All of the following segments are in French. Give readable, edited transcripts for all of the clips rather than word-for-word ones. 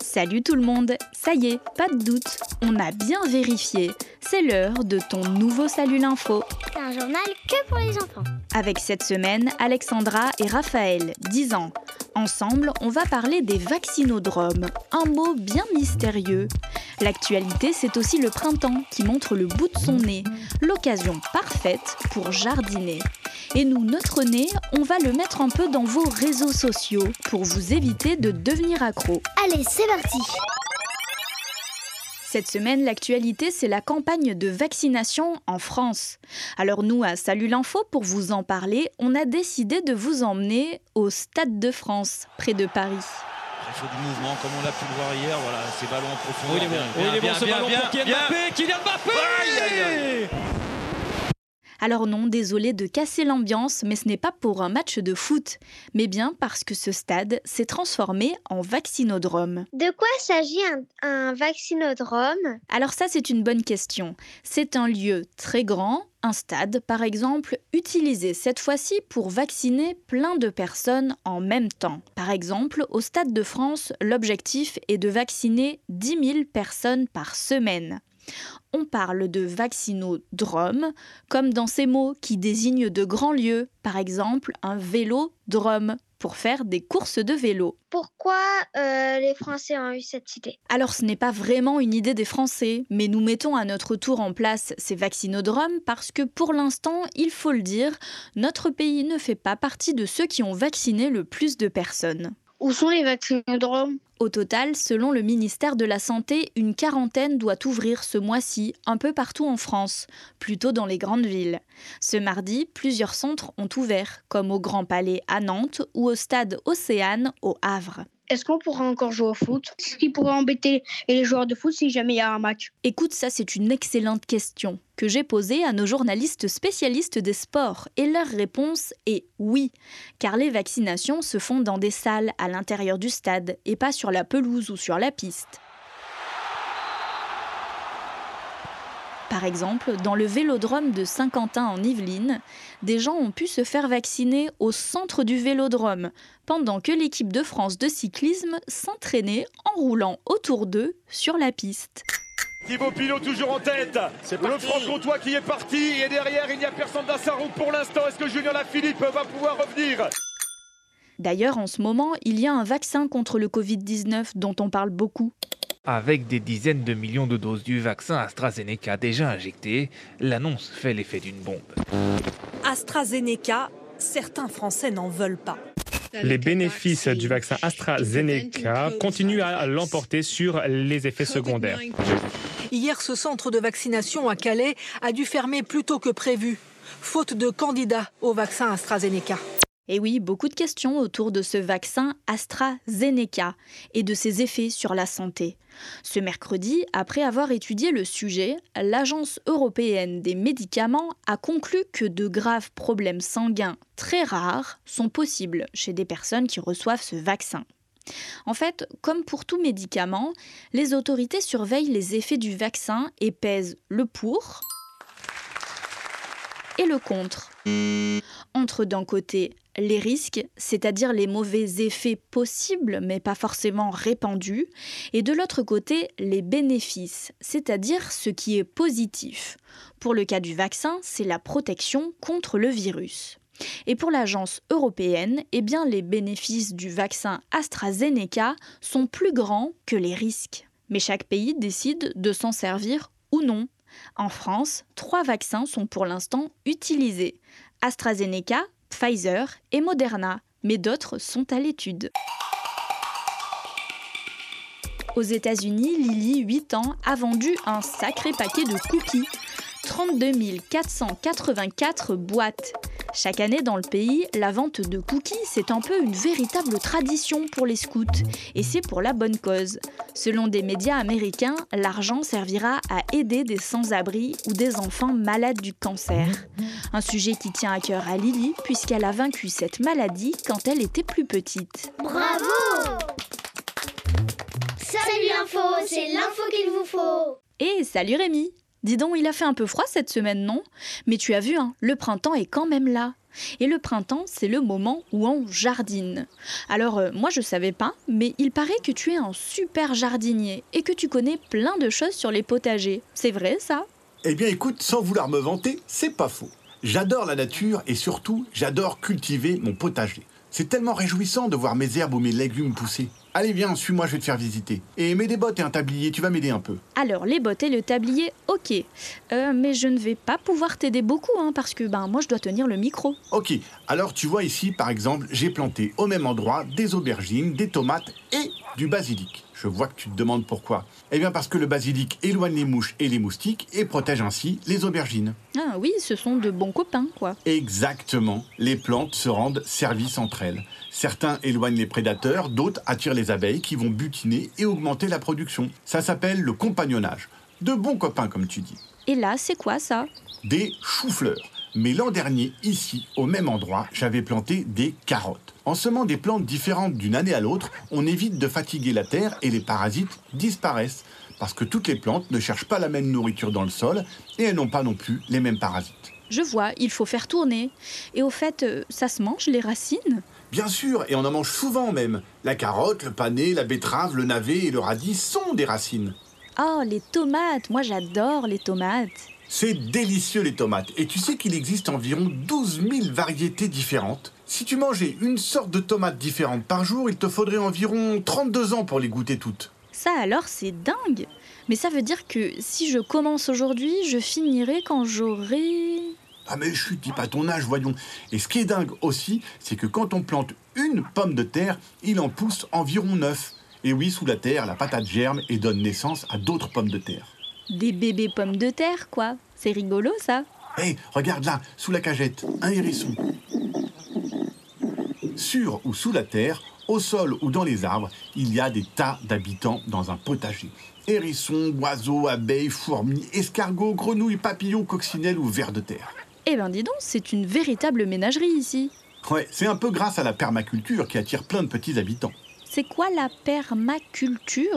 Salut tout le monde, ça y est, pas de doute, on a bien vérifié. C'est l'heure de ton nouveau Salut l'Info. Un journal que pour les enfants. Avec cette semaine, Alexandra et Raphaël, 10 ans. Ensemble, on va parler des vaccinodromes, un mot bien mystérieux. L'actualité, c'est aussi le printemps qui montre le bout de son nez, l'occasion parfaite pour jardiner. Et nous, notre nez, on va le mettre un peu dans vos réseaux sociaux pour vous éviter de devenir accro. Allez, c'est parti! Cette semaine, l'actualité, c'est la campagne de vaccination en France. Alors nous, à Salut l'Info, pour vous en parler, on a décidé de vous emmener au Stade de France, près de Paris. Il faut du mouvement, comme on l'a pu le voir hier. Voilà, ces ballons en profondeur. Il est bon ce ballon pour Kylian Mbappé. Alors non, désolé de casser l'ambiance, mais ce n'est pas pour un match de foot, mais bien parce que ce stade s'est transformé en vaccinodrome. De quoi s'agit un vaccinodrome? Alors ça, c'est une bonne question. C'est un lieu très grand, un stade par exemple, utilisé cette fois-ci pour vacciner plein de personnes en même temps. Par exemple, au Stade de France, l'objectif est de vacciner 10 000 personnes par semaine. On parle de vaccinodrome, comme dans ces mots qui désignent de grands lieux, par exemple un vélodrome, pour faire des courses de vélo. Pourquoi les Français ont eu cette idée? Alors ce n'est pas vraiment une idée des Français, mais nous mettons à notre tour en place ces vaccinodromes parce que pour l'instant, il faut le dire, notre pays ne fait pas partie de ceux qui ont vacciné le plus de personnes. Où sont les vaccinodromes? Au total, selon le ministère de la Santé, une quarantaine doit ouvrir ce mois-ci, un peu partout en France, plutôt dans les grandes villes. Ce mardi, plusieurs centres ont ouvert, comme au Grand Palais à Nantes ou au stade Océane au Havre. Est-ce qu'on pourra encore jouer au foot? Ce qui pourrait embêter les joueurs de foot si jamais il y a un match. Écoute, ça c'est une excellente question que j'ai posée à nos journalistes spécialistes des sports. Et leur réponse est oui, car les vaccinations se font dans des salles à l'intérieur du stade et pas sur la pelouse ou sur la piste. Par exemple, dans le vélodrome de Saint-Quentin en Yvelines, des gens ont pu se faire vacciner au centre du vélodrome, pendant que l'équipe de France de cyclisme s'entraînait en roulant autour d'eux sur la piste. Thibaut Pinot toujours en tête, le franc-comtois qui est parti et derrière il n'y a personne dans sa roue pour l'instant. Est-ce que Julien Lafilippe va pouvoir revenir? D'ailleurs, en ce moment, il y a un vaccin contre le Covid-19 dont on parle beaucoup. Avec des dizaines de millions de doses du vaccin AstraZeneca déjà injectées, l'annonce fait l'effet d'une bombe. AstraZeneca, certains Français n'en veulent pas. Les bénéfices du vaccin AstraZeneca continuent à l'emporter sur les effets secondaires. Hier, ce centre de vaccination à Calais a dû fermer plus tôt que prévu, faute de candidats au vaccin AstraZeneca. Et oui, beaucoup de questions autour de ce vaccin AstraZeneca et de ses effets sur la santé. Ce mercredi, après avoir étudié le sujet, l'Agence européenne des médicaments a conclu que de graves problèmes sanguins très rares sont possibles chez des personnes qui reçoivent ce vaccin. En fait, comme pour tout médicament, les autorités surveillent les effets du vaccin et pèsent le pour et le contre. Entre d'un côté les risques, c'est-à-dire les mauvais effets possibles mais pas forcément répandus, et de l'autre côté les bénéfices, c'est-à-dire ce qui est positif. Pour le cas du vaccin, c'est la protection contre le virus. Et pour l'agence européenne, les bénéfices du vaccin AstraZeneca sont plus grands que les risques. Mais chaque pays décide de s'en servir ou non. En France, 3 vaccins sont pour l'instant utilisés. AstraZeneca, Pfizer et Moderna, mais d'autres sont à l'étude. Aux États-Unis, Lily, 8 ans, a vendu un sacré paquet de cookies. 32 484 boîtes. Chaque année dans le pays, la vente de cookies, c'est un peu une véritable tradition pour les scouts. Et c'est pour la bonne cause. Selon des médias américains, l'argent servira à aider des sans-abri ou des enfants malades du cancer. Un sujet qui tient à cœur à Lily, puisqu'elle a vaincu cette maladie quand elle était plus petite. Bravo! Salut l'info, c'est l'info qu'il vous faut. Et salut Rémi! Dis donc, il a fait un peu froid cette semaine, non? Mais tu as vu, le printemps est quand même là. Et le printemps, c'est le moment où on jardine. Alors, moi je savais pas, mais il paraît que tu es un super jardinier et que tu connais plein de choses sur les potagers. C'est vrai ça ? Eh bien écoute, sans vouloir me vanter, c'est pas faux. J'adore la nature et surtout, j'adore cultiver mon potager. C'est tellement réjouissant de voir mes herbes ou mes légumes pousser. Allez viens, suis-moi, je vais te faire visiter. Et mets des bottes et un tablier, tu vas m'aider un peu. Alors, les bottes et le tablier, ok. Mais je ne vais pas pouvoir t'aider beaucoup, parce que moi je dois tenir le micro. Ok, alors tu vois ici, par exemple, j'ai planté au même endroit des aubergines, des tomates et du basilic. Je vois que tu te demandes pourquoi. Eh bien parce que le basilic éloigne les mouches et les moustiques et protège ainsi les aubergines. Ah oui, ce sont de bons copains, quoi. Exactement, les plantes se rendent service entre elles. Certains éloignent les prédateurs, d'autres attirent les abeilles qui vont butiner et augmenter la production. Ça s'appelle le compagnonnage. De bons copains, comme tu dis. Et là, c'est quoi ça ? Des choux-fleurs. Mais l'an dernier, ici, au même endroit, j'avais planté des carottes. En semant des plantes différentes d'une année à l'autre, on évite de fatiguer la terre et les parasites disparaissent. Parce que toutes les plantes ne cherchent pas la même nourriture dans le sol et elles n'ont pas non plus les mêmes parasites. Je vois, il faut faire tourner. Et au fait, ça se mange, les racines ? Bien sûr, et on en mange souvent même. La carotte, le panais, la betterave, le navet et le radis sont des racines. Oh, les tomates, moi j'adore les tomates. C'est délicieux les tomates. Et tu sais qu'il existe environ 12 000 variétés différentes. Si tu mangeais une sorte de tomate différente par jour, il te faudrait environ 32 ans pour les goûter toutes. Ça alors, c'est dingue. Mais ça veut dire que si je commence aujourd'hui, je finirai quand j'aurai... Ah mais chut, dis pas ton âge, voyons. Et ce qui est dingue aussi, c'est que quand on plante une pomme de terre, il en pousse environ 9. Et oui, sous la terre, la patate germe et donne naissance à d'autres pommes de terre. Des bébés pommes de terre, quoi. C'est rigolo, ça. Hé, regarde là, sous la cagette, un hérisson. Sur ou sous la terre, au sol ou dans les arbres, il y a des tas d'habitants dans un potager. Hérissons, oiseaux, abeilles, fourmis, escargots, grenouilles, papillons, coccinelles ou vers de terre. Eh ben dis donc, c'est une véritable ménagerie ici. Ouais, c'est un peu grâce à la permaculture qui attire plein de petits habitants. C'est quoi la permaculture ?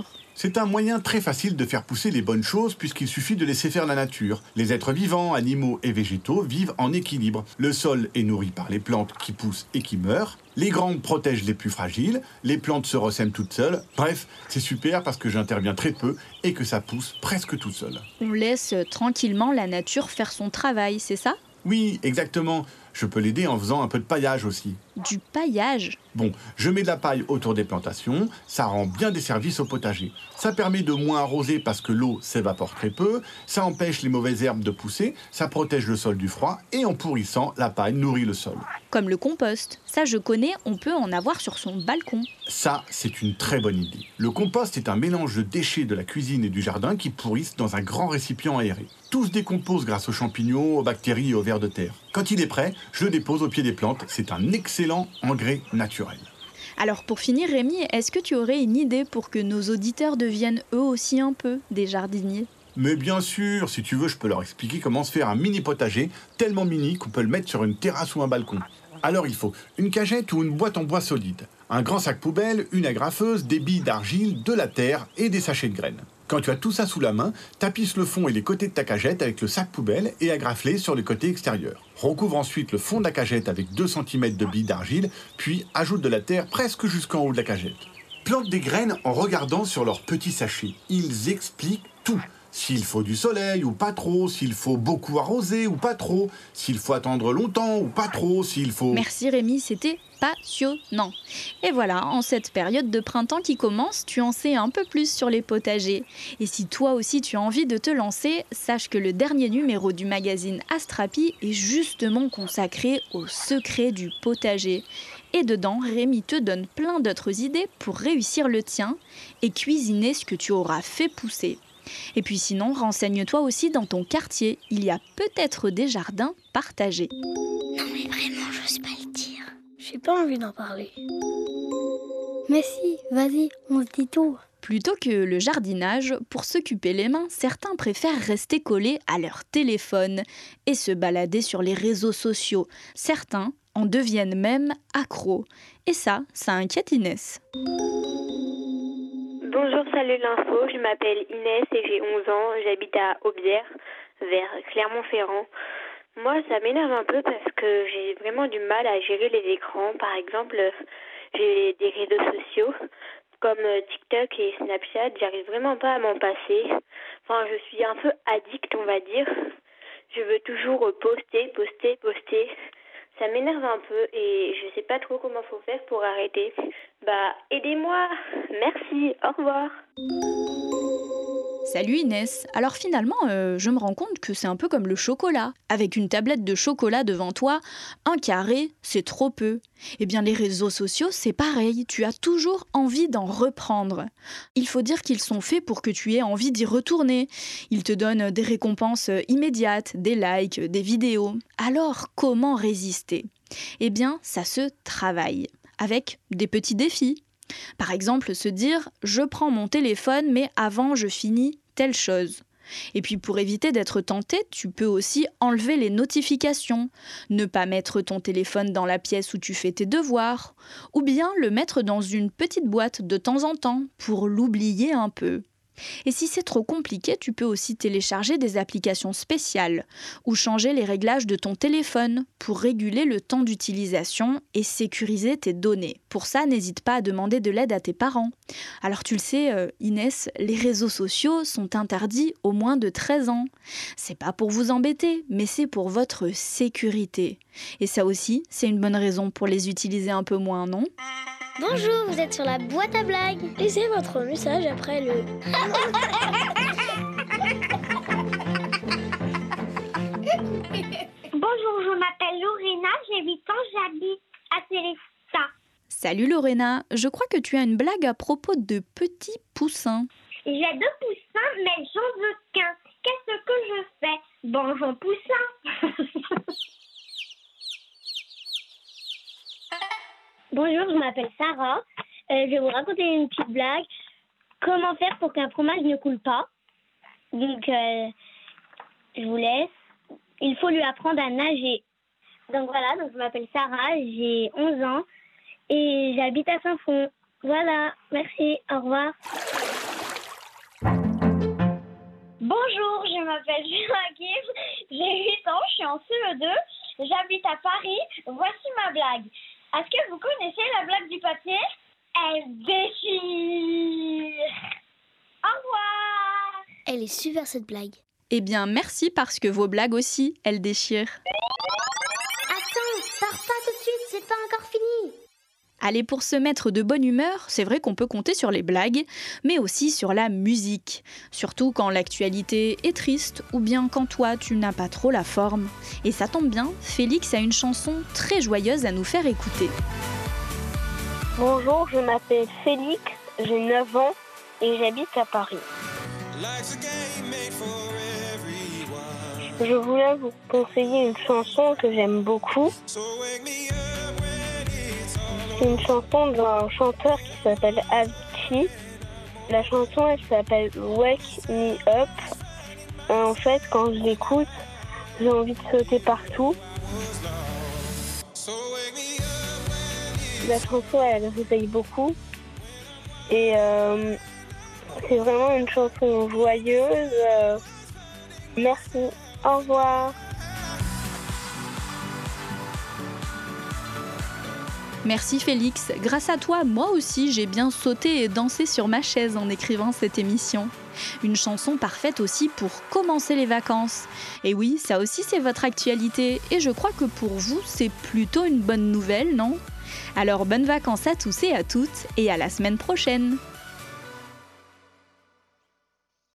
C'est un moyen très facile de faire pousser les bonnes choses puisqu'il suffit de laisser faire la nature. Les êtres vivants, animaux et végétaux vivent en équilibre. Le sol est nourri par les plantes qui poussent et qui meurent. Les grandes protègent les plus fragiles. Les plantes se ressèment toutes seules. Bref, c'est super parce que j'interviens très peu et que ça pousse presque tout seul. On laisse tranquillement la nature faire son travail, c'est ça ? Oui, exactement. Je peux l'aider en faisant un peu de paillage aussi. Du paillage ? Bon, je mets de la paille autour des plantations, ça rend bien des services au potager. Ça permet de moins arroser parce que l'eau s'évapore très peu, ça empêche les mauvaises herbes de pousser, ça protège le sol du froid et en pourrissant, la paille nourrit le sol. Comme le compost. Ça, je connais, on peut en avoir sur son balcon. Ça, c'est une très bonne idée. Le compost est un mélange de déchets de la cuisine et du jardin qui pourrissent dans un grand récipient aéré. Tout se décompose grâce aux champignons, aux bactéries et aux vers de terre. Quand il est prêt, je le dépose au pied des plantes. C'est un excellent engrais naturel. Alors pour finir, Rémi, est-ce que tu aurais une idée pour que nos auditeurs deviennent eux aussi un peu des jardiniers ? Mais bien sûr, si tu veux, je peux leur expliquer comment se faire un mini potager, tellement mini qu'on peut le mettre sur une terrasse ou un balcon. Alors il faut une cagette ou une boîte en bois solide, un grand sac poubelle, une agrafeuse, des billes d'argile, de la terre et des sachets de graines. Quand tu as tout ça sous la main, tapisse le fond et les côtés de ta cagette avec le sac poubelle et agrafle-les sur le côté extérieur. Recouvre ensuite le fond de la cagette avec 2 cm de billes d'argile, puis ajoute de la terre presque jusqu'en haut de la cagette. Plante des graines en regardant sur leurs petits sachets. Ils expliquent tout. S'il faut du soleil ou pas trop, s'il faut beaucoup arroser ou pas trop, s'il faut attendre longtemps ou pas trop, s'il faut... Merci Rémi, c'était passionnant. Et voilà, en cette période de printemps qui commence, tu en sais un peu plus sur les potagers. Et si toi aussi tu as envie de te lancer, sache que le dernier numéro du magazine Astrapi est justement consacré aux secrets du potager. Et dedans, Rémi te donne plein d'autres idées pour réussir le tien et cuisiner ce que tu auras fait pousser. Et puis sinon, renseigne-toi aussi dans ton quartier. Il y a peut-être des jardins partagés. Non mais vraiment, j'ose pas le dire. J'ai pas envie d'en parler. Mais si, vas-y, on se dit tout. Plutôt que le jardinage, pour s'occuper les mains, certains préfèrent rester collés à leur téléphone et se balader sur les réseaux sociaux. Certains en deviennent même accros. Et ça inquiète Inès. Bonjour, salut l'info, je m'appelle Inès et j'ai 11 ans, j'habite à Aubière, vers Clermont-Ferrand. Moi, ça m'énerve un peu parce que j'ai vraiment du mal à gérer les écrans. Par exemple, j'ai des réseaux sociaux comme TikTok et Snapchat, j'arrive vraiment pas à m'en passer. Enfin, je suis un peu addict, on va dire. Je veux toujours poster. Ça m'énerve un peu et je sais pas trop comment faut faire pour arrêter. Aidez-moi. Merci. Au revoir. Salut Inès. Alors finalement, je me rends compte que c'est un peu comme le chocolat. Avec une tablette de chocolat devant toi, un carré, c'est trop peu. Eh bien les réseaux sociaux, c'est pareil. Tu as toujours envie d'en reprendre. Il faut dire qu'ils sont faits pour que tu aies envie d'y retourner. Ils te donnent des récompenses immédiates, des likes, des vidéos. Alors comment résister ? Eh bien, ça se travaille. Avec des petits défis. Par exemple, se dire « je prends mon téléphone, mais avant je finis telle chose ». Et puis pour éviter d'être tenté, tu peux aussi enlever les notifications, ne pas mettre ton téléphone dans la pièce où tu fais tes devoirs, ou bien le mettre dans une petite boîte de temps en temps pour l'oublier un peu. Et si c'est trop compliqué, tu peux aussi télécharger des applications spéciales ou changer les réglages de ton téléphone pour réguler le temps d'utilisation et sécuriser tes données. Pour ça, n'hésite pas à demander de l'aide à tes parents. Alors tu le sais, Inès, les réseaux sociaux sont interdits aux moins de 13 ans. C'est pas pour vous embêter, mais c'est pour votre sécurité. Et ça aussi, c'est une bonne raison pour les utiliser un peu moins, non ? Bonjour, vous êtes sur la boîte à blagues. Laissez votre message après le... Bonjour, je m'appelle Lorena, j'ai 8 ans, j'habite à Célestat. Salut Lorena, je crois que tu as une blague à propos de petits poussins. J'ai 2 poussins, mais j'en veux qu'un. Qu'est-ce que je fais ? Bonjour poussin. Bonjour, je m'appelle Sarah. Je vais vous raconter une petite blague. Comment faire pour qu'un fromage ne coule pas ? Donc, je vous laisse. Il faut lui apprendre à nager. Donc voilà, je m'appelle Sarah, j'ai 11 ans et j'habite à Saint-Fond. Voilà, merci, au revoir. Bonjour, je m'appelle Joachim, j'ai 8 ans, je suis en CE2, j'habite à Paris. Voici ma blague. Est-ce que vous connaissez la blague du papier ? Elle déchire. Au revoir. Elle est super cette blague. Eh bien, merci parce que vos blagues aussi, elles déchirent. Attends, pars pas tout de suite, c'est pas encore fini. Allez, pour se mettre de bonne humeur, c'est vrai qu'on peut compter sur les blagues, mais aussi sur la musique. Surtout quand l'actualité est triste ou bien quand toi, tu n'as pas trop la forme. Et ça tombe bien, Félix a une chanson très joyeuse à nous faire écouter. Bonjour, je m'appelle Félix, j'ai 9 ans et j'habite à Paris. Je voulais vous conseiller une chanson que j'aime beaucoup. C'est une chanson d'un chanteur qui s'appelle Avicii. La chanson, elle s'appelle Wake Me Up. En fait, quand je l'écoute, j'ai envie de sauter partout. La chanson, elle réveille beaucoup. Et c'est vraiment une chanson joyeuse. Merci. Au revoir. Merci Félix. Grâce à toi, moi aussi, j'ai bien sauté et dansé sur ma chaise en écrivant cette émission. Une chanson parfaite aussi pour commencer les vacances. Et oui, ça aussi c'est votre actualité. Et je crois que pour vous, c'est plutôt une bonne nouvelle, non ? Alors bonnes vacances à tous et à toutes et à la semaine prochaine.